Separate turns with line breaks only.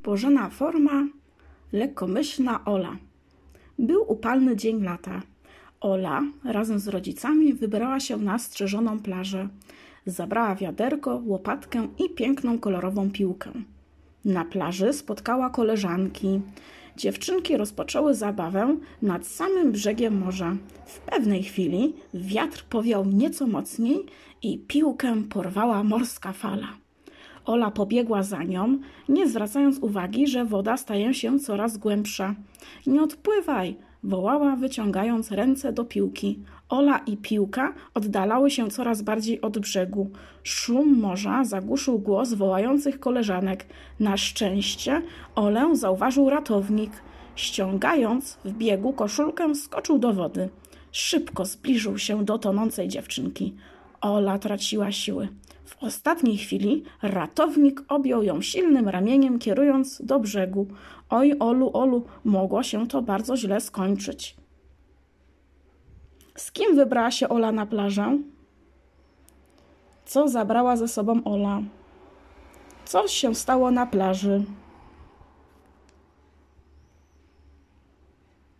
Bożena forma, lekkomyślna Ola. Był upalny dzień lata. Ola razem z rodzicami wybrała się na strzeżoną plażę. Zabrała wiaderko, łopatkę i piękną kolorową piłkę. Na plaży spotkała koleżanki. Dziewczynki rozpoczęły zabawę nad samym brzegiem morza. W pewnej chwili wiatr powiał nieco mocniej i piłkę porwała morska fala. Ola pobiegła za nią, nie zwracając uwagi, że woda staje się coraz głębsza. Nie odpływaj! Wołała, wyciągając ręce do piłki. Ola i piłka oddalały się coraz bardziej od brzegu. Szum morza zagłuszył głos wołających koleżanek. Na szczęście Olę zauważył ratownik. Ściągając w biegu koszulkę, skoczył do wody. Szybko zbliżył się do tonącej dziewczynki. Ola traciła siły. W ostatniej chwili ratownik objął ją silnym ramieniem, kierując do brzegu. Oj, Olu, Olu, mogło się to bardzo źle skończyć. Z kim wybrała się Ola na plażę? Co zabrała ze sobą Ola? Co się stało na plaży?